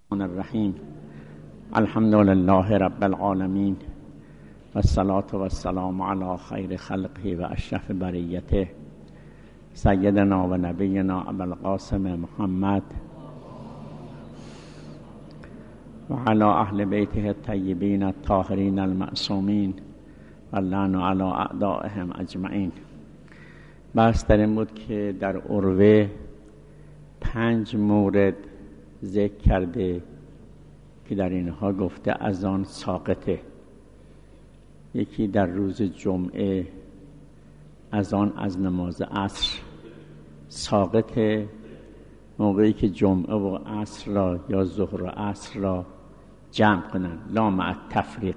الرحیم. الحمد لله رب العالمین و الصلاة و السلام علی خیر خلقه و اشرف بریته سیدنا و نبینا ابوالقاسم محمد و علی اهل بیته الطیبین الطاهرین المعصومین و اللعن علی اعدائهم اجمعین. بحث در این بود که در عروه 5 مورد ذکر کرده که در اینها گفته اذان ساقطه. یکی در روز جمعه اذان از نماز عصر ساقطه، موقعی که جمعه و عصر را یا ظهر و عصر را جمع کنن، لا مع التفریق.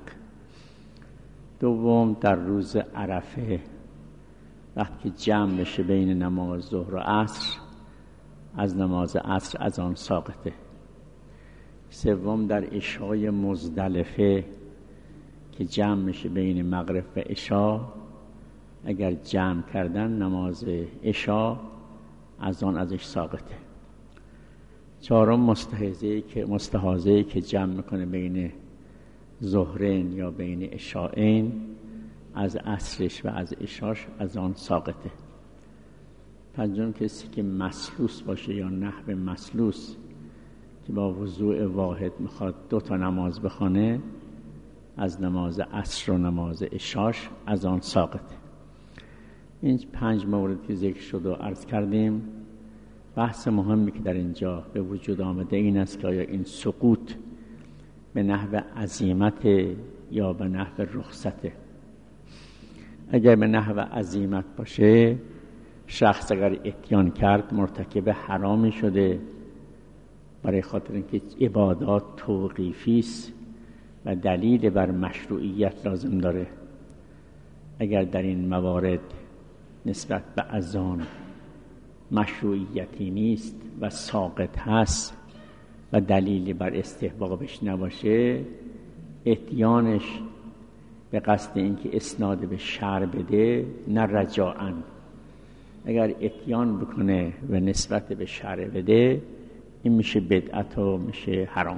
دوم در روز عرفه وقتی که جمع بشه بین نماز ظهر و عصر از نماز عصر اذان ساقطه. سوم در عشای مزدلفه که جمع میشه بین مغرب و عشا، اگر جمع کردن نماز عشا اذان ازش ساقطه. چهارم مستحاضه‌ای که جمع میکنه بین ظهرین یا بین عشاءین از عصرش و از عشاش اذان ساقطه. پنجم کسی که مسلوس باشه یا نحو مسلوس که با وضوء واحد میخواد 2 نماز بخونه از نماز عصر و نماز عشاش اذان ساقطه. این 5 مورد که ذکر شد و عرض کردیم. بحث مهمی که در اینجا به وجود آمده این است که آیا این سقوط به نحو عزیمت یا به نحو رخصته. اگر به نحو عزیمت باشه، شخص اگر اتیان کرد مرتکب حرامی شده، برای خاطر اینکه عبادات توقیفی است و دلیل بر مشروعیت لازم داره. اگر در این موارد نسبت به اذان مشروعیتی نیست و ساقط هست و دلیلی بر استحبابش نباشه، اتیانش به قصد اینکه اسناد به شرع بده نه رجاءً. اگر اتیان بکنه و نسبت به شرع بده، این میشه بدعت و میشه حرام.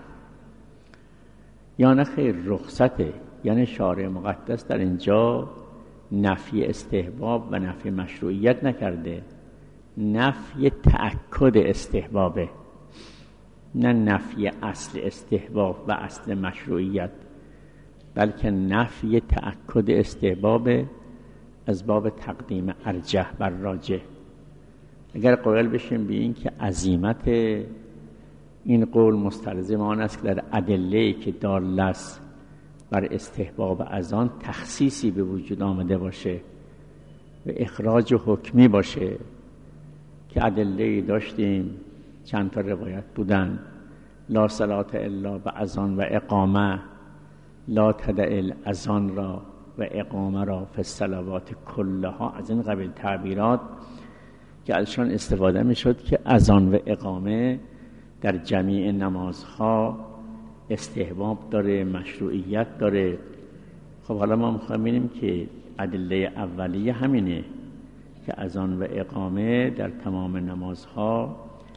یا نه خیر، رخصته. یعنی شارع مقدس در اینجا نفی استحباب و نفی مشروعیت نکرده، نفی تأکد استحبابه، نه نفی اصل استحباب و اصل مشروعیت، بلکه نفی تأکد استحبابه از باب تقدیم ارجح بر راجح. اگر قائل بشیم به این که عزیمت، این قول مستلزم آن است که در ادله‌ای که دال است بر استحباب اذان تخصیصی به وجود آمده باشه و اخراج حکمی باشه، که ادله‌ای داشتیم چند تا روایت بودن: لا صلاة الا باذان و اقامه، لا تدع الاذان را و اقامه را فی الصلوات کلها. از این قبیل تعبیرات که ازشان استفاده می شد که اذان و اقامه در جمیع نمازها استحباب داره، مشروعیت داره. خب حالا ما می‌خوایم ببینیم که ادله اولیه همینه که اذان و اقامه در تمام نمازها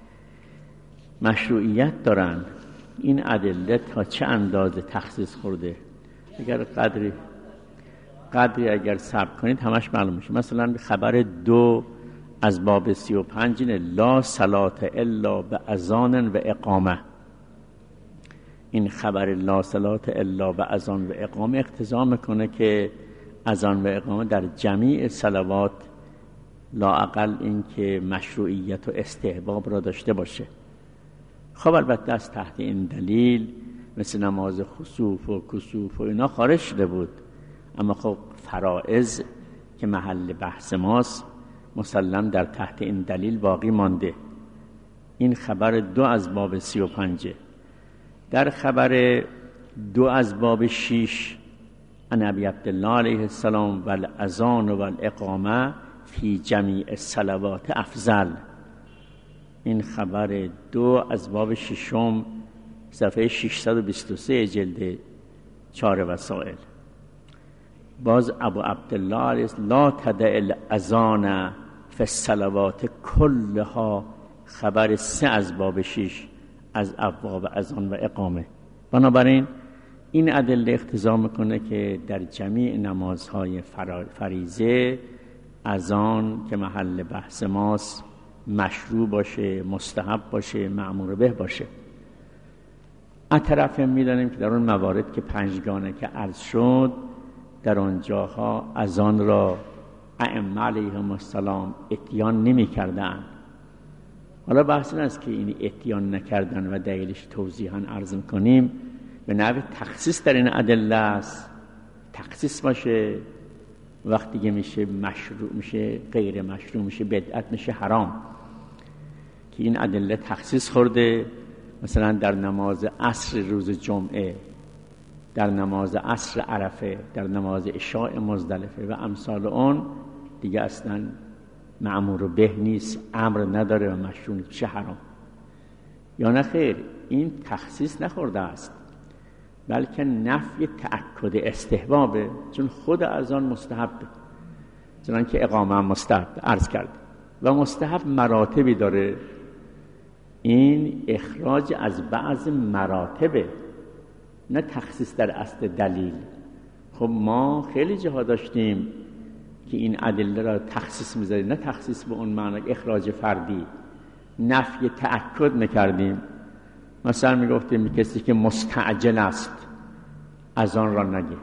مشروعیت دارن. این ادله تا چه اندازه تخصیص خورده؟ اگر قدری اگر صبر کنید همش معلوم میشه. مثلا خبر 2 از باب 35 لا صلاة الا باذان و اقامه. این خبر لا صلاة الا باذان و اقامه اقتضا میکنه که اذان و اقامه در جمیع صلوات لااقل این که مشروعیت و استحباب را داشته باشه. خب البته از تحت این دلیل مثل نماز خسوف و کسوف و اینا خارج شده بود، اما خب فرائض که محل بحث ماست مسلم در تحت این دلیل باقی مانده. این خبر 2 از باب 35. در خبر 2 از باب 6 عن ابی عبدالله علیه السلام و الاذان و الاقامه فی جمیع الصلوات افضل. این خبر 2 از باب 6 صفحه 623 جلد 4 وسائل. باز ابو عبدالله علیه لا تدع الاذان فی الصلوات کلها، خبر 3 از باب 6 از ابواب اذان و اقامه. بنابراین این ادله اقتضا میکنه که در جمیع نمازهای فریضه اذان که محل بحث ماست مشروع باشه، مستحب باشه، مأمور به باشه. از طرف میدانیم که در اون موارد که پنجگانه که عرض شد در آنجاها اذان را ائمه علیهم السلام اتیان نمی کردن. حالا بحث این است که این اتیان نکردن و دلیلش توضیحاً عرض میکنیم. به نحو تخصیص در این ادله است. تخصیص باشه وقتی که میشه مشروع، میشه غیر مشروع، میشه بدعت، میشه حرام، که این ادله تخصیص خورده. مثلا در نماز عصر روز جمعه، در نماز عصر عرفه، در نماز عشاء مزدلفه و امثال اون دیگه اصلا مأمور به نیست، امر نداره و مشروع نیست، میشه حرام. یا نه خیر، این تخصیص نخورده است بلکه نفی تأکد استحبابه، چون خود اذان مستحبه، چنانکه اقامه هم مستحب عرض کرد و مستحب مراتبی داره. این اخراج از بعض مراتبه، نه تخصیص در اصل دلیل. خب ما خیلی جاها داشتیم که این ادله را تخصیص می‌ذاریم، نه تخصیص به اون معنی اخراج فردی، نفی تأکد می‌کردیم. مثلا میگفتیم کسی که مستعجل است اذان را نگه،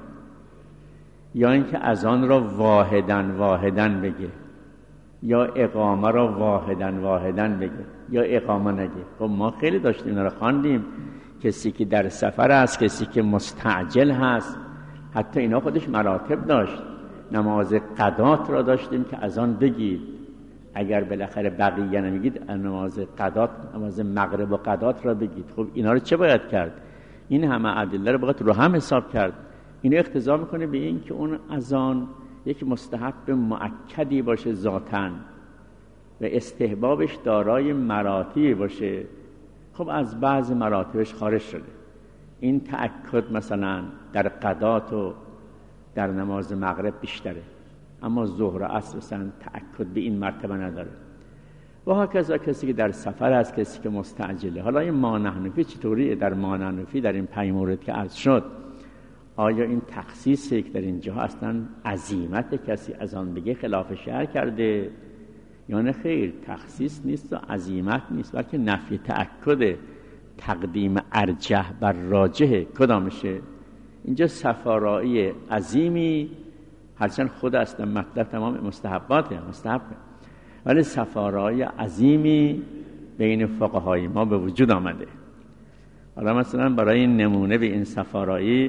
یا اینکه اذان را واحدن بگه، یا اقامه را واحدن بگه، یا اقامه نگه. خب ما خیلی داشتیم اینا را خواندیم. کسی که در سفر است، کسی که مستعجل هست، حتی اینا خودش مراتب داشت. نماز قضات را داشتیم که اذان بگید، اگر بالاخره بقیه نمیگید نماز قضات، نماز مغرب و قضات را بگید. خب اینا رو چه باید کرد؟ این همه ادله رو باید رو هم حساب کرد. اینو اقتضا میکنه به این که اون اذان یک مستحب مؤکدی باشه ذاتاً و استحبابش دارای مراتبی باشه. خب از بعض مراتبش خارج شده. این تأکد مثلا در قضات و در نماز مغرب بیشتره، اما ظهر و عصر مثلا تأکد به این مرتبه نداره. و هکذا کسی که در سفر است، کسی که مستعجله. حالا این ما نحن فی چطوریه؟ در ما نحن فی در این 5 مورد که عرض شد، آیا این تخصیصی که در اینجا اصلا عزیمت کسی از آن بگه خلاف شرع کرده یا نه خیر؟ تخصیص نیست و عزیمت نیست، بلکه نفی تأکد، تقدیم ارجح بر راجح. کدامشه؟ اینجا صفارایی عظیمی، هرچند خود اصلا مطلب تمام مستحباته، مستحبه، ولی صفارایی عظیمی بین فقهای ما به وجود آمده. حالا مثلا برای نمونه به این صفارایی،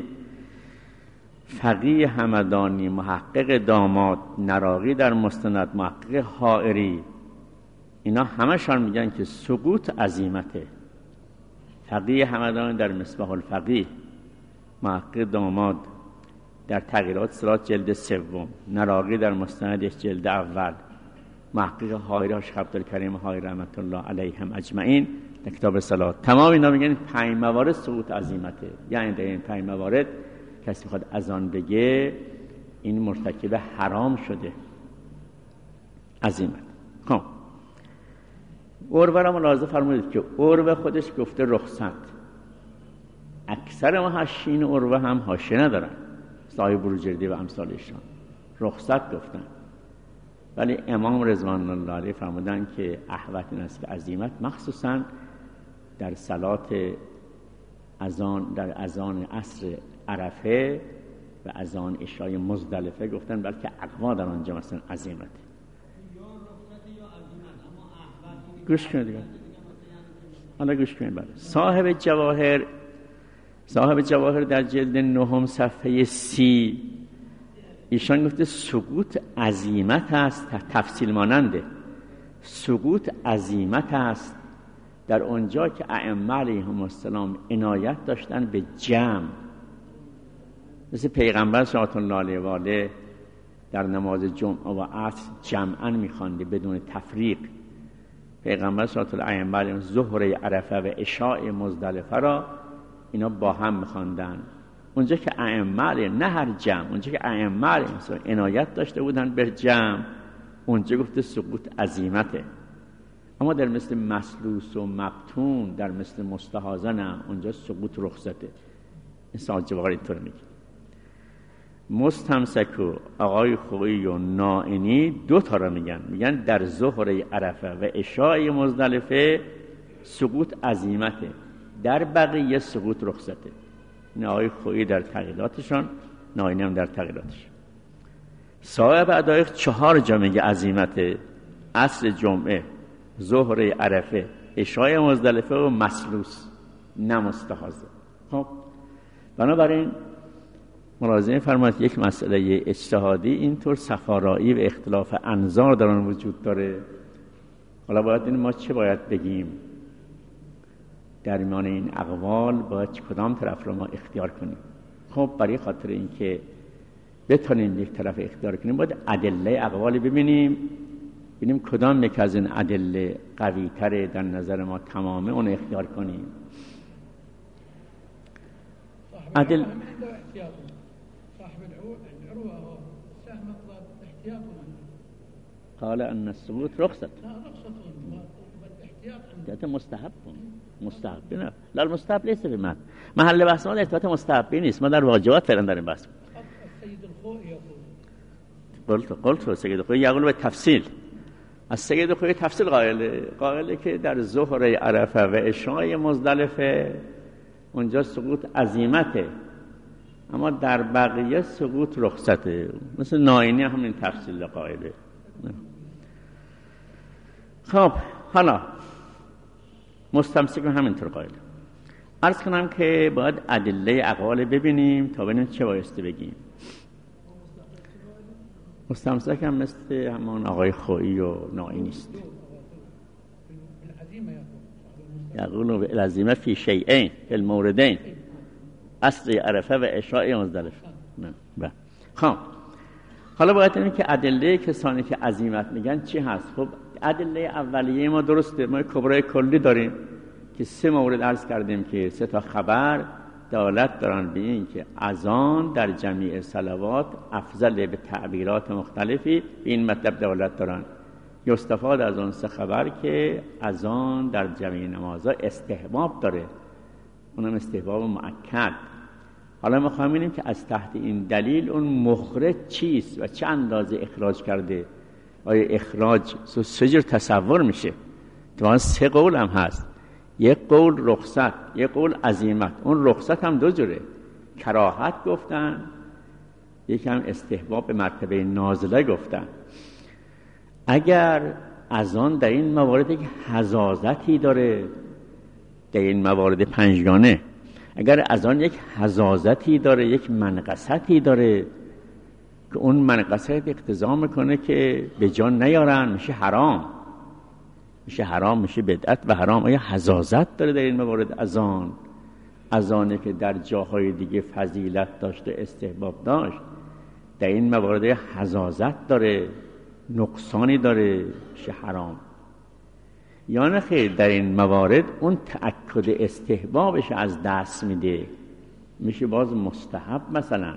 فقیه همدانی، محقق داماد، نراقی در مستند، محقق حائری، اینا همشان میگن که سقوط عزیمته. فقیه همدانی در مصباح الفقیه، محقق داماد در تغییرات صلات جلد 3، نراقی در مستندش جلد 1، محقق حائری شیخ عبدالکریم حائری رحمت الله علیهم اجمعین در کتاب صلات، تمام اینا میگن 5 موارد سقوط عزیمته. یعنی در این 5 موارد کسی خود اذان بگه این مرتکب حرام شده، عزیمت. خب عروه را ملاحظه فرمودید که عروه خودش گفته رخصت. اکثر محشین عروه هم حاشیه ندارن، صاحب بروجردی و امثالشان رخصت گفتن، ولی امام رضوان الله علیه فرمودن که احوط این است که عزیمت مخصوصا در صلات اذان، در اذان عصر عرفه و اذان عشای مزدلفه گفتن، بلکه اقوا در آنجا مثلا عزیمت. گوش کنید حالا گوش کنید. بله صاحب جواهر در جلد 9 صفحه 30 ایشان گفته سقوط عزیمت است، تفصیل ماننده. سقوط عزیمت است در اونجا که ائمه علیهم السلام عنایت داشتن به جمع، مثل پیغمبر صلوات الله علیه و آله در نماز جمعه و عصر جمعاً می‌خوانده بدون تفریق. پیغمبر صلوات الله علیه و آله ظهر عرفه و عشاء مزدلفه را اینا با هم می‌خواندن. اونجا که ائمه، نه هر جمع، اونجا که ائمه عنایت داشته بودن به جمع، اونجا گفته سقوط عزیمته. اما در مثل مسلوس و مقتون، در مثل مستحاضه نه، اونجا سقوط رخصته. این ساجوار اینطور میگه. مستمسک و آقای خویی و نائینی دو تا رو میگن در ظهر عرفه و عشای مزدلفه سقوط عزیمته، در بقیه سقوط رخصته. این آقای خویی در تقییداتشان، نائینی هم در تقییداتش. صاحب ادایق 4 جا میگه عزیمته: عصر جمعه، ظهر عرفه، عشای مزدلفه و مسلوس، نه مستحاضه. خب بنابراین ملاحظه فرمایید یک مسئله اجتهادی اینطور سفارایی و اختلاف انظار در آن وجود داره. حالا باید این ما چه باید بگیم در میان این اقوال؟ باید کدام طرف رو ما اختیار کنیم؟ خب برای خاطر اینکه بتونیم یک طرف اختیار کنیم باید ادله اقوالی ببینیم کدام یک از این ادله قوی تره در نظر ما تمامه اون اختیار کنیم. صاحب العروة سهم مقدار احتياط قال ان السقوط رخصة. لا رخصة والاحتياط مستحب نه. لا المستحب ليس بمعنى محل بحث ما در ارتباط مستحب نیست، ما در واجبات فعلا داریم بحث. السيد الخوئي يقول قلت السيد الخوئي يقول بالتفصيل. السيد الخوئي تفصیل قائله که در ظهر عرفه و عشای مزدلفه اونجا سقوط عزیمته، اما در بقیه سقوط رخصته. مثل نائینی همین تفصیل قائله. خب حالا مستمسک همینطور قائله. عرض کنم که باید ادله اقوال ببینیم تا ببینیم چه بایستی بگیم. مستمسک هم مثل همان آقای خویی و نائینی است. یقول العزیمه فی شیئین فی الموردین، عصر عرفه و عشای مزدلفه. خب حالا باید ببینیم که ادله کسانی که عزیمت میگن چی هست. خب ادله اولیه ما درسته، ما کبرای کلی داریم که 3 مورد عرض کردیم که 3 تا خبر دلالت دارن به این که اذان در جمیع صلوات افضل به تعبیرات مختلفی به این مطلب دلالت دارن. یستفاد از اون 3 خبر که اذان در جمیع نمازها استحباب داره، اونم استحباب مؤکد. حالا ما خواهیم ببینیم که از تحت این دلیل اون مخرج چیست و چه اندازه اخراج کرده. آیا اخراج چه جور تصور میشه؟ تو 3 قول هم هست، یک قول رخصت، یک قول عزیمت. اون رخصت هم 2 جوره، کراهت گفتن، یک هم استحباب به مرتبه نازله گفتن. اگر اذان در این موارد یک حزازتی داره، در این موارد 5گانه اگر اذان یک حزازتی داره، یک منقصتی داره که اون منقصت اقتضا میکنه که به جان نیارن، میشه حرام، میشه بدعت و حرام. آیا حزازت داره در این موارد اذانی که در جاهای دیگه فضیلت داشته، استحباب داشت، در این موارد حزازت داره، نقصانی داره، میشه حرام؟ یا نه خیر، در این موارد اون تأکد استحبابش از دست میده، میشه باز مستحب مثلا.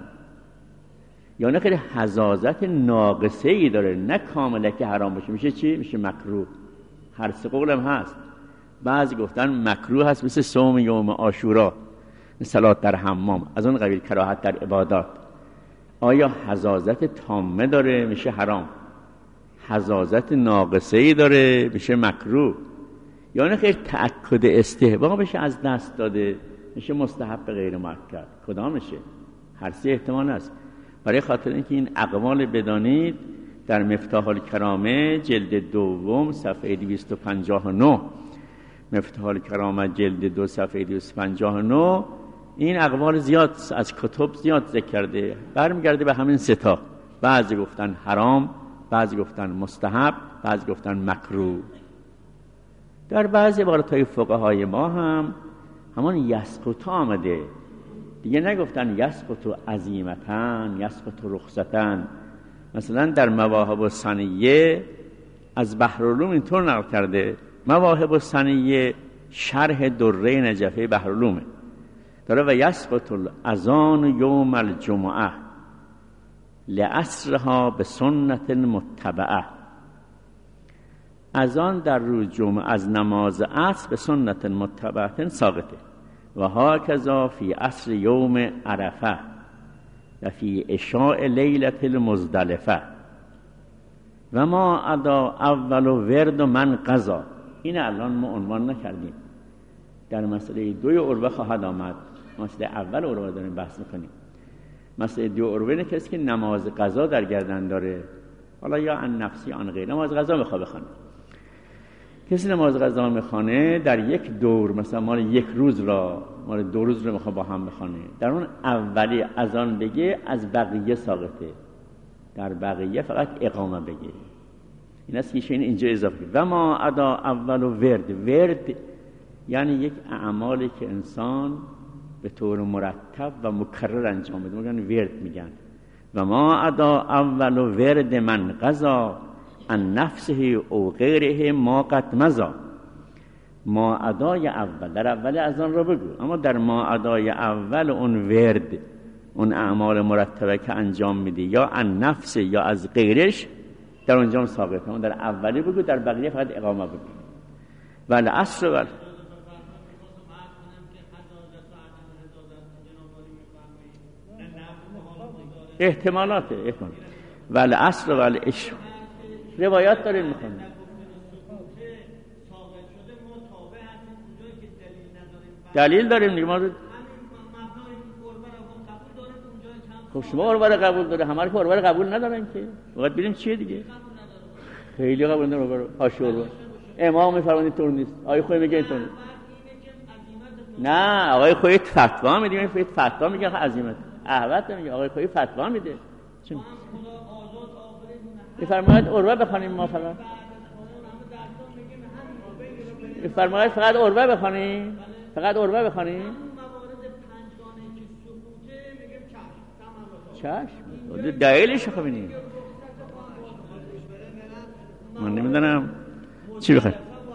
یا نه خیر، حزازت ناقصه ای داره، نه کامله که حرام باشه، میشه چی؟ میشه مکروه. هر 3 قول هم هست. بعضی گفتن مکروه هست مثل صوم یوم عاشورا، صلات در حمام، از اون قبیل کراهت در عبادات. آیا حزازت تامه داره؟ میشه حرام. حزازت ناقصه‌ای داره؟ میشه مکروه. یا نه خیر، تأکد استحبابش از دست داده، میشه مستحب غیر مؤکد. کدامشه؟ هر 3 احتمال است. برای خاطر اینکه این اقوال بدانید در مفتاح الکرامه جلد 2 صفحه 259، مفتاح الکرامه جلد 2 صفحه 259، این اقوال زیاد از کتب زیاد ذکر کرده، برمیگرده به همین 3 تا. بعضی گفتن حرام، بعضی گفتن مستحب، بعضی گفتن مکروه. در بعضی عبارت‌های فقهای ما هم همان یسقط آمده دیگه، نگفتن یسقط عزیمتن، یسقط رخصتن. مثلا در مواهب الثنیه از بحرالعلوم اینطور نقل کرده، مواهب الثنیه شرح دره نجفه بحرالعلومه، داره و یسقط الاذان یوم الجمعه لعصرها به سنت متبعه. اذان در روز جمعه از نماز عصر به سنت متبعه ساقطه و هاکذا فی عصر یوم عرفه و فی عشاء لیلة المزدلفه و ما ادا اول ورد من قضا. این الان ما عنوان نکردیم، در مسئله 2 عروه خواهد آمد. مسئله اول عروه داریم بحث میکنیم. مسئله 2 عروه اینه کسی که نماز قضا در گردن داره، حالا یا عن نفسی آن غیر، نماز قضا میخواد بخونه. کسی نماز قضا میخونه در یک دور، مثلا مال 1 روز را، مال 2 روز رو میخواد با هم بخونه، در اون اولی اذان بگه از بقیه ساقطه، در بقیه فقط اقامه بگه. این است که این اینجا اضافه. و ما ادا اول ورد یعنی یک اعمالی که انسان به طور مرتب و مکرر انجام بده، میگن ورد میگن. و ما ادا اول ورد من قضا ان نفسه او غیره ما قد مضا. ما ادای اول در اول اذان رو بگو، اما در ما ادای اول اون ورد، اون اعمال مرتبه که انجام میدی یا ان نفس یا از غیرش، در اونجا ثابته. اون در اولی بگو، در بقیه فقط اقامه بگو. ولی عصر ولی احتمالاته ولی عصر ولی عشق روایات داریم میخونیم. دلیل داریم دیگه. ما خب شما عروه رو قبول داره، همه رو که عروه رو قبول ندارن که. وقت ببینیم چیه دیگه. خیلی قبول ندارن عروه رو. هاش عروه امام میفرمایید طور نیست، آقای خودت میگه اینطور نیست. نه آقای خودت فتوا میده، این فتوا میگه عزیمت احوت میگه، آقای خودت فتوا میده. چون میفرماید عروه بخونیم، ما فقط میفرماید فقط عروه بخونیم، فقط عروه بخونیم. چشم دلیلش خب اینه. من نمیدونم چی بخوای.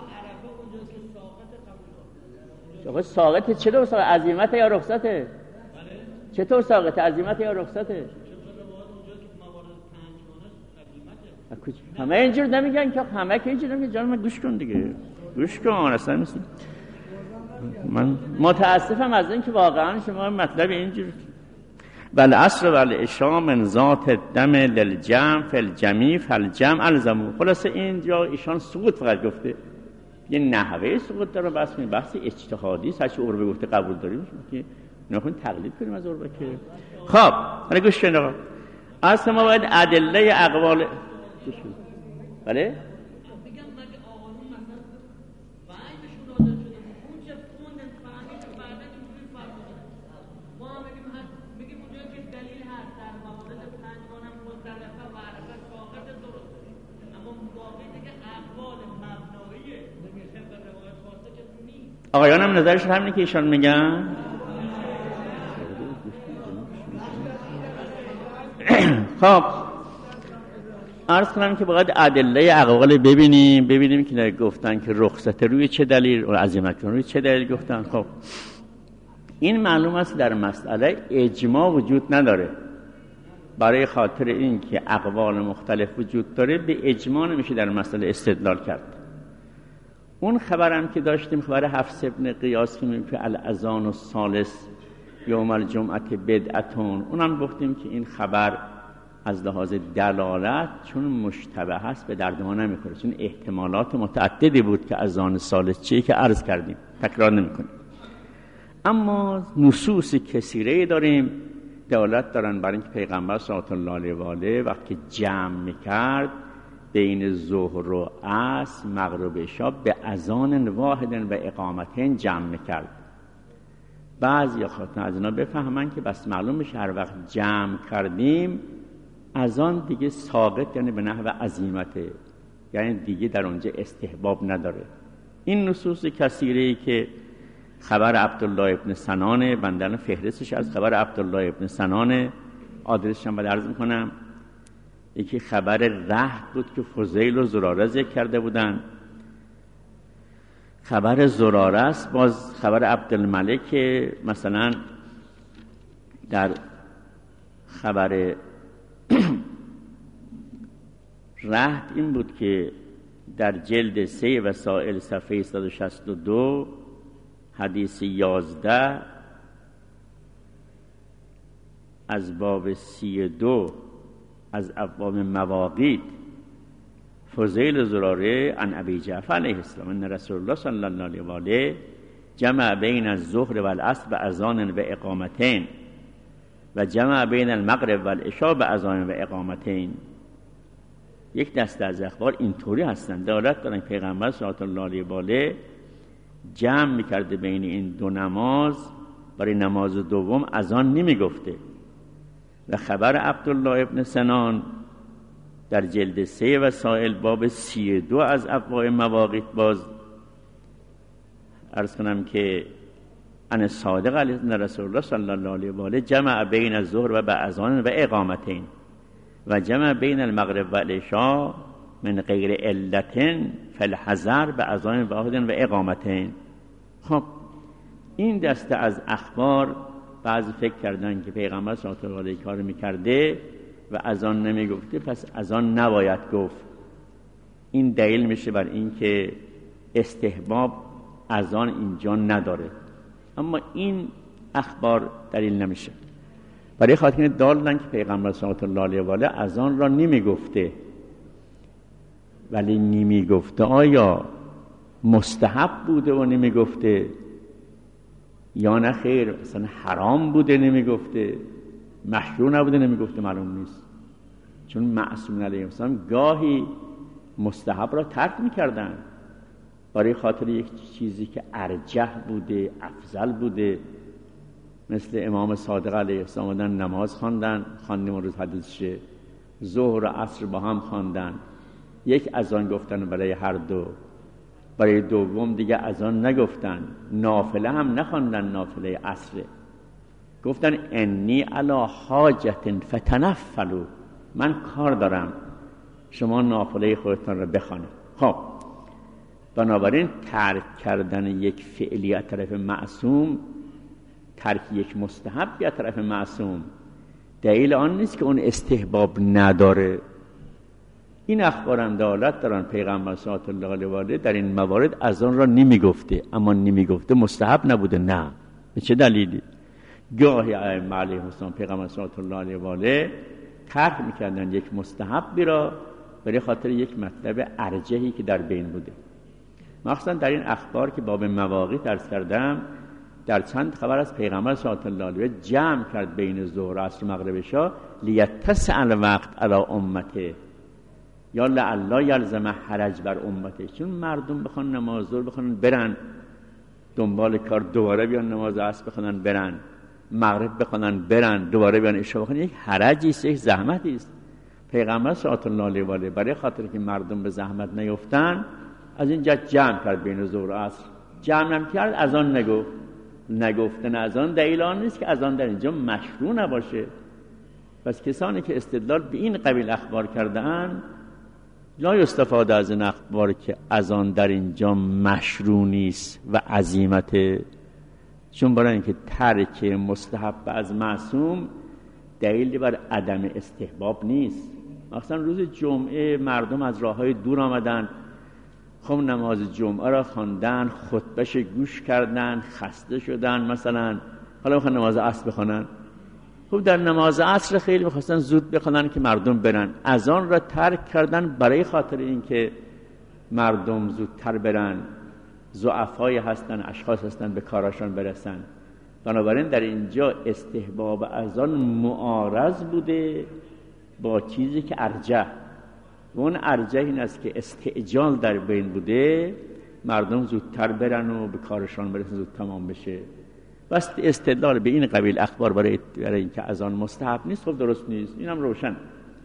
آقا ساقطه چطور ساقطه؟ عزیمت یا رخصته؟ چطور ساقطه؟ عزیمت یا رخصته؟ همه اینجور نمیگن که همه که اینجور نمیگن. جان من گوش کن دیگه، گوش کن. اصلا مثل من متاسفم از این که واقعا شما مطلب اینجور بل عصر بل عشاء من ذات الدم للجمع فالجمی فالجمع الزمو. خلاصه اینجا ایشان سقوط فقط گفته، یه نحوه سقوط داره، بحث اجتهادی است. هرچی عروه گفته قبول داریم که نخواهیم تقلید کنیم از عروه که. خب حالا گوش کن آقا، اصلا ما باید ادله اقوال بله آقایانم نظرشون همینه که ایشان میگن. خب عرض کنم که باید ادله اقوال ببینیم که گفتن که رخصت روی چه دلیل و عزیمت روی چه دلیل گفتن. خب این معلوم است در مسئله اجماع وجود نداره، برای خاطر این که اقوال مختلف وجود داره به اجماع نمیشه در مسئله استدلال کرد. اون خبرم که داشتیم، خبر حفص ابن قیاس که میگه الاذان الثالث یوم الجمعه بدعتون، اونم گفتیم که این خبر از لحاظ دلالت چون مشتبه هست به درد ما نمیخوره، چون احتمالات متعددی بود که اذان ثالث چیه که عرض کردیم، تکرار نمیکنیم. اما نصوص کثیره داریم دلالت دارن برای اینکه پیغمبر صلی الله علیه و آله وقتی جمع میکرد بین ظهر و عصر مغرب و عشاء به اذان واحد و اقامتین جمع میکرد. بعضی خاطر از اینا بفهمن که بس معلوم میشه هر وقت جمع کردیم اذان دیگه ثابت، یعنی به نحو عزیمته، یعنی دیگه در اونجا استحباب نداره. این نصوص کثیره‌ای که خبر عبدالله ابن سنان بندن فهرستش از خبر عبدالله ابن سنان آدرسش هم عرض میکنم. یکی خبر رهط بود که فضیل و زراره ذکر کرده بودن. خبر زراره است، باز خبر عبدالملک مثلا در خبر رهط این بود که در جلد 3 وسائل صفحه 162 حدیث 11 از باب 32 از ابواب مواقیت، فضیل زراره عن ابی جعفر علیه السلام ان رسول الله صلی الله علیه و آله جمع بین الظهر و العصر باذان و اقامتین و جمع بین المغرب و العشاء باذان و اقامتین. یک دسته از اخبار اینطوری هستند، دلالت دارن پیغمبر صلی الله علیه و آله جمع میکرده بین این دو نماز، برای نماز دوم اذان نمیگفته. و خبر عبدالله ابن سنان در جلد 3 وسائل باب 32 از ابواب مواقیت باز عرض کنم که ان صادق علیه رسول الله صلی الله علیه و آله جمع بین الظهر و باذان و اقامتین و جمع بین المغرب و العشاء من غیر علت فالحذر باذان واحد و اقامتین. خب این دسته از اخبار بعضی فکر کردن که پیغمبر صلی الله علیه و آله کار میکرده و اذان نمیگفته، پس اذان نباید گفت. این دلیل میشه بر این که استحباب اذان اینجا نداره، اما این اخبار دلیل نمیشه. برای خاطر این دالن که پیغمبر صلی الله علیه و آله اذان را نمیگفته. ولی نمیگفته آیا مستحب بوده و نمیگفته یا نه خیر اصلا حرام بوده نمیگفته، مشروع نبوده نمیگفته، معلوم نیست. چون معصومین علیهم السلام گاهی مستحب را ترک میکردن برای خاطر یک چیزی که ارجح بوده، افضل بوده. مثل امام صادق علیه السلام آمدن نماز خواندیم روز حدیثشه، ظهر و عصر با هم خواندن، یک اذان گفتن برای هر دو، برای دوم دیگه اذان نگفتن، نافله هم نخواندن، نافله عصر گفتن انی علی حاجت فتنفلوا، من کار دارم شما نافله خودتان رو بخوانید. خب بنابراین ترک کردن یک فعلی از طرف معصوم، ترک یک مستحب از طرف معصوم دلیل آن نیست که اون استحباب نداره. این اخبارم دلالت دارن پیغمبر صلی الله علیه و آله در این موارد اذان را نمیگفته، اما نمیگفته مستحب نبوده. نه، به چه دلیلی؟ گاهی ائمه علیهم السلام پیغمبر صلی الله علیه و آله ترک میکردن یک مستحبی را برای خاطر یک مطلب ارجحی که در بین بوده. مخصوصا در این اخبار که باب مواقیت درس کردم، در چند خبر از پیغمبر صلی الله علیه و آله جمع کرد بین ظهر و عصر و مغرب عشاء لیتسع الوقت علی امته یا لعلا یلزم حرج بر امته، چون مردم بخوان نماز ظهر بخوان برن دنبال کار، دوباره بیان نماز عصر بخوان برن، مغرب بخوان برن، دوباره بیان عشاء بخوان، یک حرجی است، یک زحمتی است. پیغمبر صلی الله علیه و آله برای خاطر که مردم به زحمت نیفتن از اینجا جمع کرد بین ظهر و عصر. جمع نکرد اذان نگفت. نگفتن اذان دلیل آن نیست که اذان در اینجا مشروع نباشه. پس کسانی که استدلال به این قبیل اخبار کرده‌اند لا استفاده از این اخبار که اذان در اینجا مشروع نیست و عزیمته، چون برای اینکه ترک مستحب از معصوم دلیلی بر عدم استحباب نیست. مثلا روز جمعه مردم از راههای دور آمدن، خب نماز جمعه را خواندن، خطبهش گوش کردن، خسته شدن، مثلا حالا میخوان نماز عصر بخونن. خب در نماز عصر خیلی میخواستن زود بخونن که مردم برن، اذان را ترک کردن برای خاطر اینکه مردم زودتر برن، ضعفای هستن، اشخاص هستن به کاراشان برسن. بنابراین در اینجا استحباب اذان معارض بوده با چیزی که ارجح، و اون ارجح این است که استعجال در بین بوده، مردم زودتر برن و به کارشان برسن، زود تمام بشه. بس استدلال به این قبیل اخبار برای اینکه اذان مستحب نیست خب درست نیست. اینم روشن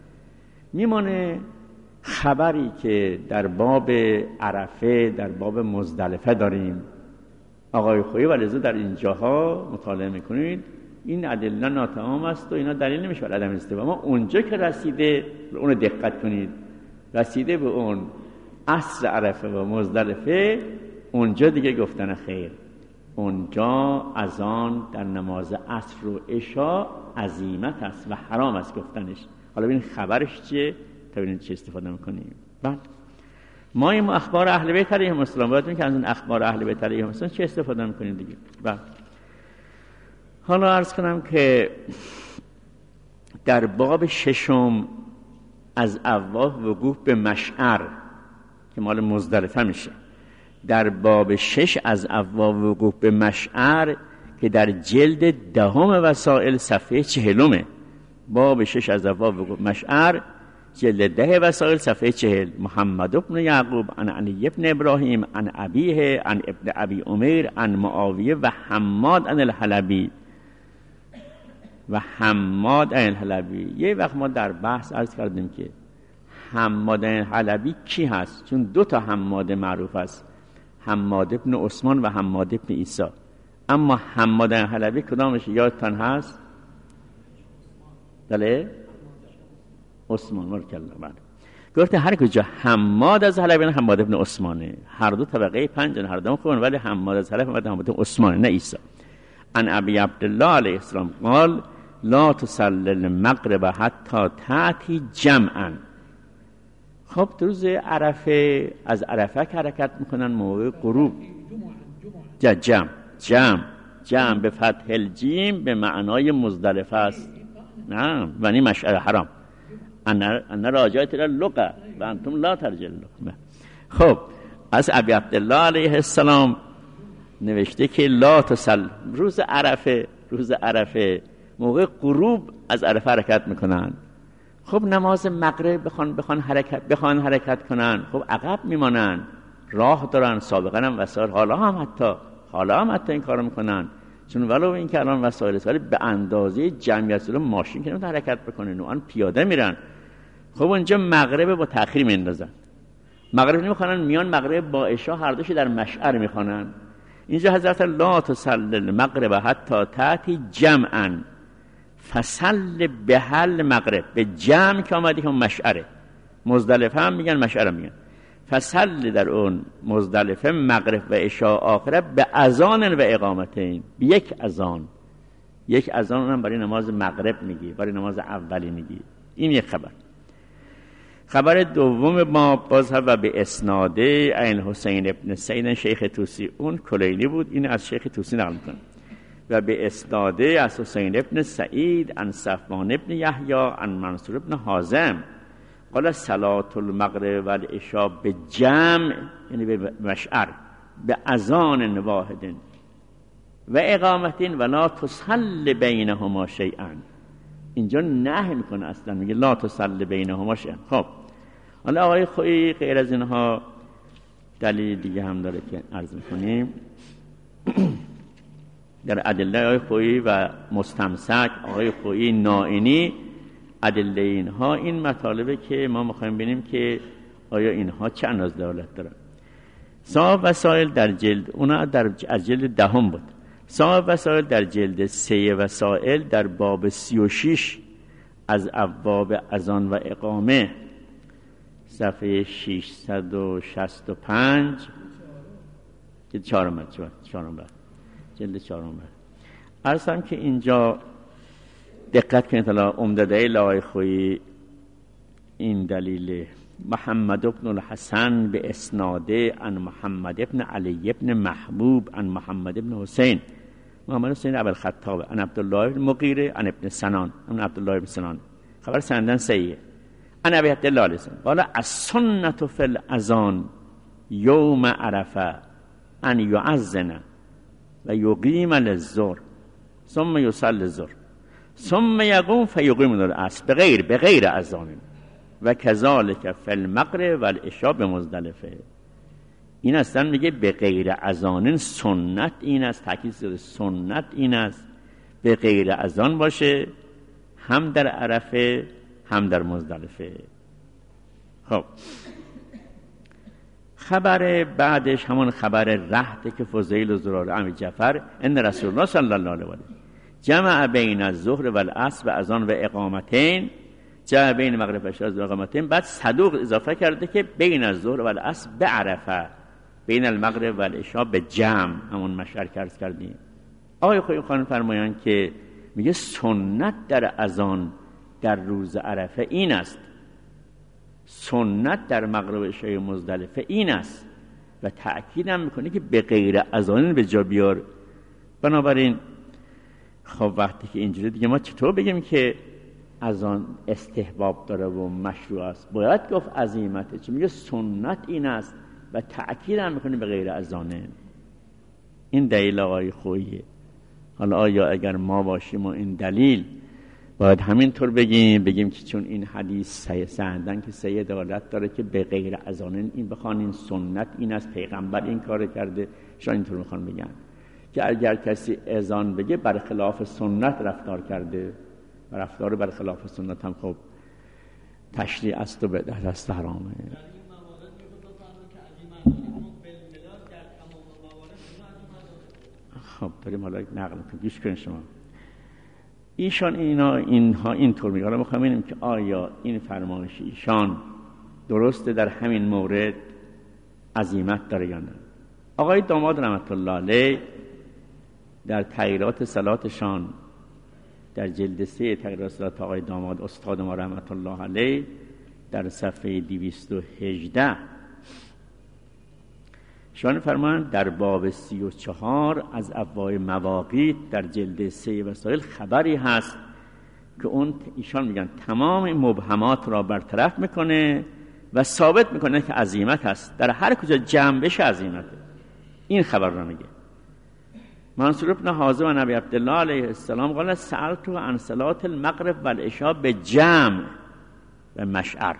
میمانه. خبری که در باب عرفه، در باب مزدلفه داریم، آقای خویی و لذا در اینجاها مطالعه میکنید این ادله ناتمام است و اینا دلیل نمیشه بر عدم استحباب. اما اونجا که رسیده، اون دقت کنید، رسیده به اون عصر عرفه و مزدلفه، اونجا دیگه گفتن خیر، اونجا اذان در نماز عصر و عشاء عزیمت است و حرام است گفتنش. حالا ببین خبرش چیه تا ببینید چه استفاده میکنیم. بعد ما این اخبار اهل بیت علیهم السلام باید که از این اخبار اهل بیت علیهم السلام چه استفاده میکنیم دیگه. بله. حالا عرض کنم که در باب 6 از اواف وقوف به مشعر که مال مزدلفه میشه، در باب 6 از اواف وقوف به مشعر که در جلد 10 وسائل صفحه 40، باب 6 از اواف وقوف مشعر جلد 10 وسائل صفحه 40. محمد ابن یعقوب عن علی ابن ابراهیم عن ابیه عن ابن ابی عمیر عن معاویه و حماد عن الحلبی و حماد عن الحلبی. یه وقت ما در بحث عرض کردیم که حماد عن الحلبی کی هست، چون 2 تا حماد معروف است، حماد ابن عثمان و حماد ابن عیسی. اما حماد عن الحلبی کدامش یادتان هست؟ بله عثمان مرکل. بعد گفته هر کجا حماد از حلبی نه حماد ابن عثمانه، هر دو طبقه 5 هر دو خوبن، ولی حماد از حلبی و حماد ابن عثمانه نه عیسی. ان ابی عبدالله علیه السلام قال لا تصلی المغرب حتی تأتی جمعا. خب روز عرفه از عرفه که حرکت میکنن موقع غروب جمع به فتح الجیم به معنای مزدلفه است، نه ونی مشعر حرام. ان راجعت الى اللغه و انتم لا ترجعون اللغه. خب از ابی عبدالله علیه السلام نوشته که لا تصل روز عرفه موقع غروب از عرفه حرکت میکنن. خب نماز مغرب بخوان حرکت کنن، خب عقب میمانن، راه دارن، سابقا هم وسایل، حالا هم حتی این کارو میکنن، چون ولو این که الان وسایل ولی به اندازه جمعیت ماشین که نمیتونه حرکت بکنه، نوعا پیاده میرن. خب اونجا مغرب با تأخیر میندازن، مغرب نمیخوانن، میان مغرب با عشاء هر دوش در مشعر میخوانن. اینجا حضرت لا تصلی المغرب حتی تأتی جمعا فصل به حل مغرب، به جمع که آمدی که مشعره، مزدلفه هم میگن مشعره میگن، فصل در اون مزدلفه مغرب و عشاء آخره به اذان و اقامتین، یک اذان اونم برای نماز مغرب میگی، برای نماز اولی میگی. این یک خبر دوم ما باز و به اسناده عین حسین ابن سعید شیخ توسی، اون کلینی بود، این از شیخ توسی نقل میکنه، و به اسناده از حسین ابن سعید عن صفوان ابن یحیی عن منصور ابن حازم قال صلاة المغرب و العشاء به جمع، یعنی به مشعر، به اذان واحد و اقامتین و لا تصلی بینهما شیئا. اینجا نهی میکنه اصلا، میگه لا تصلی بینهما شیئا. خب حالا آقای خویی غیر از اینها دلیل دیگه هم داره که عرض میکنیم در ادله آقای خویی و مستمسک آقای خویی نائینی. ادله اینها این مطالبه که ما میخوایم ببینیم که آیا اینها چه اندازه دلالت دارن. صاحب وسائل در جلد، اونا از جلد 10 بود. صاحب وسائل در جلد 3 وسائل در باب 36 از ابواب اذان و اقامه صفحه 665 جلد 4 جلد 4 عرضم که اینجا دقت کنید. حالا عمده دلیل آقای خویی این دلیل محمد ابن الحسن به اسناده عن محمد ابن علی ابن محبوب عن محمد ابن حسین محمد حسین ابو الخطاب عن عبدالله بن مغیره عن ابن سنان عن عبدالله بن سنان. خبر سندن صحیحه. عن ابی عبدالله علیه السلام قال السنة فی الاذان یوم عرفه ان یؤذن و یقیم للظهر ثم یصلی الظهر ثم یقوم فیقیم العصر بغیر اذان و کذالک فی المغرب و العشاء بمزدلفه. این اصلا میگه به غیر اذان، سنت این است، تاکید سنت این است به غیر اذان باشه، هم در عرفه هم در مزدلفه. خب خبر بعدش همون خبر رهته که فضیل و زرار عمی جعفر ان رسول الله صلی الله علیه و آله جمع بین الظهر و العصر و اذان و اقامتین، جمع بین مغرب و عشاء و اقامتین. بعد صدوق اضافه کرده که بین الظهر و العصر به عرفه، بین المغرب و العشاء به جمع، همون مشعر کرد کردیم. آقای خویی خانم فرمایند که میگه سنت در اذان در روز عرفه این است، سنت در مغرب عشای مزدلفه این است و تأکید هم میکنه که به غیر اذان به جا بیار. بنابراین خب وقتی که اینجوری دیگه ما چطور بگیم که اذان استحباب داره و مشروع است؟ باید گفت عزیمته، چون میگه سنت این است و تأکید هم میکنه به غیر اذانه. این دلیل آقای خوییه. حالا آیا اگر ما باشیم و این دلیل باید همینطور بگیم که چون این حدیث سندن که سید دلالت داره که به غیر اذان این بخوانین، سنت این است، پیغمبر این کار کرده، شاید اینطور میخوان بگن که اگر کسی اذان بگه بر خلاف سنت رفتار کرده و رفتار بر خلاف سنت هم خب تشریع است و بدعت است، حرامه. خب داریم حالا نقل کنیم، گوش کنید شما. ایشان اینها اینطور میگه. حالا میخوایم ببینیم که آیا این فرمایش ایشان درسته در همین مورد عزیمت داره یا نه. آقای داماد رحمت الله علیه در تغییرات صلاتشان در جلد 3 تغییرات صلات آقای داماد استاد ما رحمت الله علیه در صفحه 218 شان فرمان در باب 34 از ابواب مواقیت در جلد 3 وسائل خبری هست که اون ایشان میگن تمام این مبهمات را برطرف میکنه و ثابت میکنه که عزیمت هست، در هر کجا جمع بشه عزیمته. این خبر را میگه. منصور ابن حازم و نبی عبدالله علیه السلام قال سألت عن صلاة المغرب و العشاء بجمع و مشعر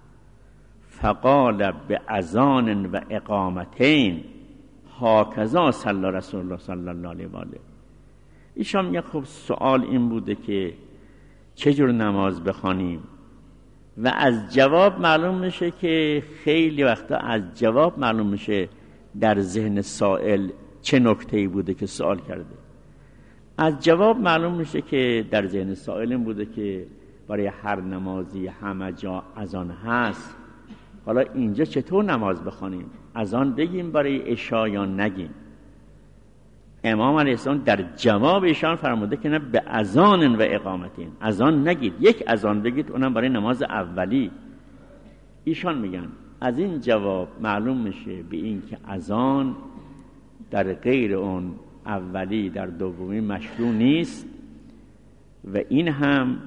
فقال باذان و اقامتین هکذا صلی رسول الله صلی الله علیه و آله. ایشان میگه خب سوال این بوده که چجور نماز بخوانیم و از جواب معلوم میشه که خیلی وقتا از جواب معلوم میشه در ذهن سائل چه نکته‌ای بوده که سوال کرده. از جواب معلوم میشه که در ذهن سائل این بوده که برای هر نمازی همه جا اذان هست. حالا اینجا چطور نماز بخوانیم؟ اذان بگیم برای عشا یا نگیم؟ امام علیه السلام در جواب ایشان فرموده که نه به اذان و اقامتین، اذان نگید، یک اذان بگید، اونم برای نماز اولی. ایشان میگن از این جواب معلوم میشه به این که اذان در غیر اون اولی در دومی مشروع نیست و این هم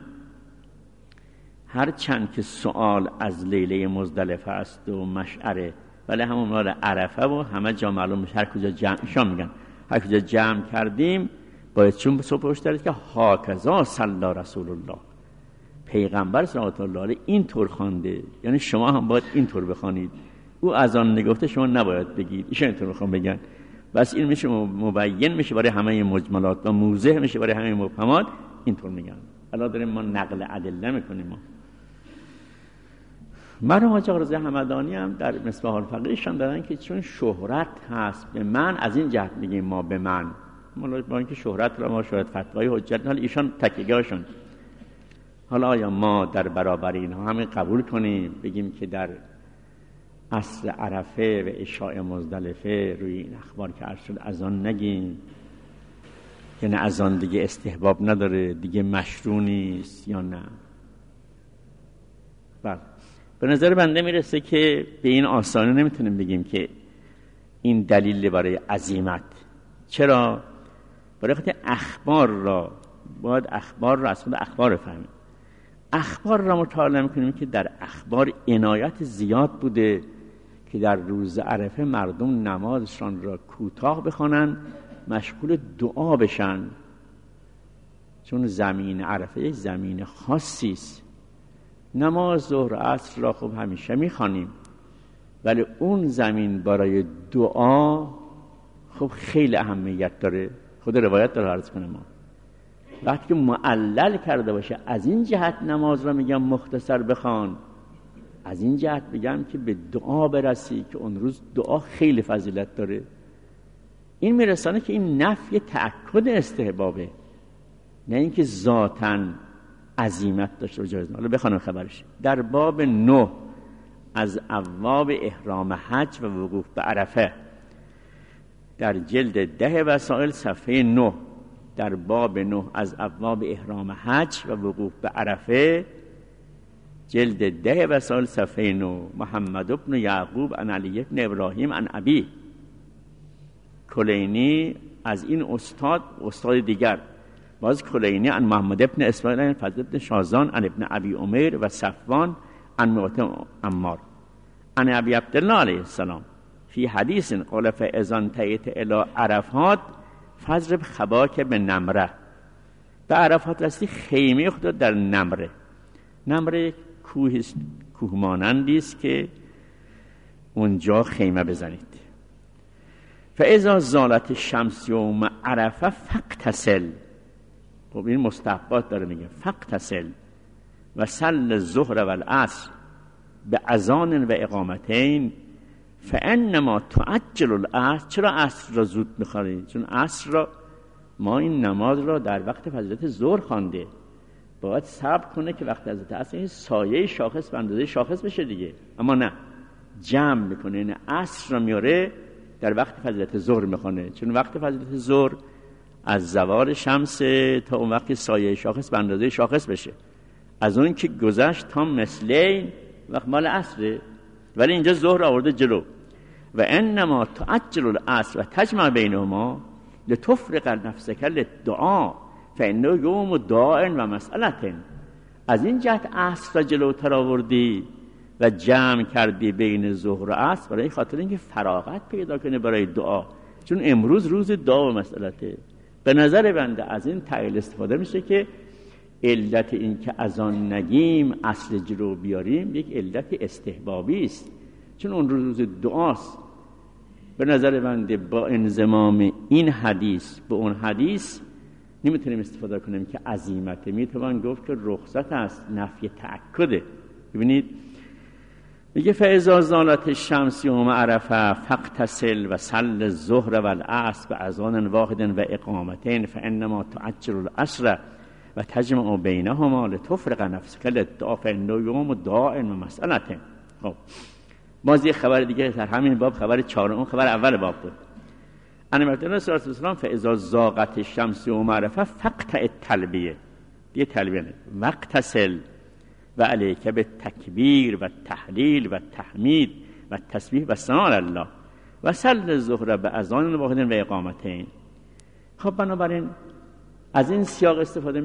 هر چند که سوال از لیله مزدلفه است و مشعره، ولی همون مال عرفه و همه جا معلوم میشه هر کجا جمعشان میگن هر کجا جمع کردیم باید چون سپرش دارید که هکذا صلی رسول الله، پیغمبر صلوات الله علیه این طور خوانده، یعنی شما هم باید این طور بخوانید. او اذان نگفته شما نباید بگید، ایشون اینطور میخوام بگن. بس این میشه مبین میشه برای همه مجملات و موضح میشه برای همه مبهمات، اینطور میگن. الان داریم ما نقل ادله میکنیم. ما مرحوم حاج آقا رضا همدانی هم در مصباح الفقیهشان دادن که چون شهرت هست به من، از این جهت میگیم ما به من، با اینکه شهرت را ما شهرت فتوای حجت، حالا ایشان تکیه‌هاشون. حالا آیا ما در برابر اینها همین قبول کنیم بگیم که در عصر عرفه و عشاء مزدلفه روی این اخبار که عرض شد اذان نگیم؟ یعنی اذان دیگه استحباب نداره، دیگه مشروع نیست یا نه؟ بله، به نظر بنده میرسه که به این آسانی نمیتونیم بگیم که این دلیل برای عزیمت. چرا؟ برای خاطر اخبار را باید اخبار را از خود اخبار فهمیم. اخبار را مطالعه میکنیم که در اخبار عنایت زیاد بوده که در روز عرفه مردم نمازشان را کوتاه بخوانند، مشغول دعا بشن، چون زمین عرفه یک زمین خاصی است. نماز ظهر عصر را خب همیشه میخوانیم، ولی اون زمین برای دعا خب خیلی اهمیت داره. خود روایت داره عرض کنم ما وقتی که معلل کرده باشه از این جهت نماز را میگم مختصر بخوان، از این جهت بگم که به دعا برسی که اون روز دعا خیلی فضیلت داره. این میرسانه که این نفی تأکد استحبابه، نه اینکه ذاتاً عزیمت داشته و جایز. حالا بخوانم خبرش. در باب 9 از ابواب احرام حج و وقوف به عرفه در جلد 10 وسائل صفحه 9، در باب 9 از ابواب احرام حج و وقوف به عرفه جلد 10 وسائل صفحه 9. محمد ابن یعقوب عن علی ابن ابراهیم عن ابی. کلینی از این استاد دیگر باز کلینی عن محمد ابن اسماعیل عن فضل ابن شازان عن ابن ابی عمیر و صفوان عن معتم عمار عن ابی عبدالله علیه السلام فی حدیث قال فاذا انتهیت الی عرفات فضرب خباک به نمره. به عرفات رسیدی خیمه خود در نمره. نمره کوه مانندی است که اونجا خیمه بزنید. فاذا زالت الشمس یوم عرفه فاغتسل. خب این مستحبات داره میگه فاغتسل و صل الظهر و العصر به اذان و اقامتین فانما تعجل العصر. چرا عصر را زود میخوانی؟ چون عصر را ما این نماز را در وقت فضیلت ظهر خوانده، باید صبر کنه که وقت حضرت عصر این سایه شاخص به اندازه شاخص بشه دیگه. اما نه، جمع میکنه، این عصر را میاره در وقت فضیلت ظهر میخونه، چون وقت فضیلت ظهر از زوال شمس تا اون وقت سایه شاخص به اندازه شاخص بشه. از اون که گذشت تا مثلین وقت مال عصره، ولی اینجا ظهر آورده جلو. و انما تعجل العصر و تجمع بینهما لتفرق نفسک للدعاء فانه یوم داع و مسئلة. از این جهت عصر را جلوتر آوردی و جمع کردی بین ظهر و عصر برای خاطر اینکه فراغت پیدا کنه برای دعا، چون امروز روز دعا و مسئلته. به نظر بنده از این تعیل استفاده میشه که علت این که از آن نگیم اصل جلو بیاریم یک علت استحبابی است، چون اون روز دعاست. به نظر بنده با انضمام این حدیث به اون حدیث نمیتونیم استفاده کنیم که عزیمته، میتوان گفت که رخصت است، نفی تأکده. ببینید میگه فاذا زالت الشمس یوم عرفه فاغتسل و صل الظهر و العصر باذان واحد و اقامتین فانما تعجل العصر و تجمع بینهما لتفرق نفسک للدعاء فانه یوم داع و مسئلة. خب باز یه خبر دیگه در همین باب، خبر 4، اون خبر اول باب بود. ان رسول الله صلی فاذا زاغت الشمس یوم عرفه فاقطع التلبیه. دیگه تلبیه نه، واغتسل و علیک بالتکبیر و تحلیل و تحمید و تسبیح و ثنا الله و صل الظهر باذان واحد و اقامتین. خب بنابراین از این سیاق استفاده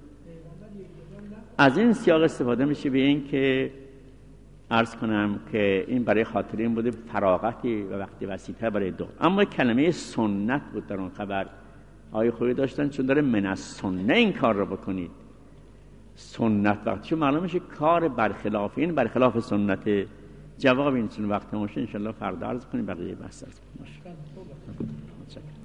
میشه به این که عرض کنم که این برای خاطر این بوده فراغتی و وقتی وسیع‌تر برای دعا. اما کلمه سنت بود در اون خبر، آیه خوبی داشتن چون داره من از سنت این کار رو بکنید. سنت وقتی چون معلوم میشه کار برخلاف این، برخلاف سنت. جواب این چون وقت باشه ان شاء الله فردا عرض کنیم، بقیه بحث عرض کنیم.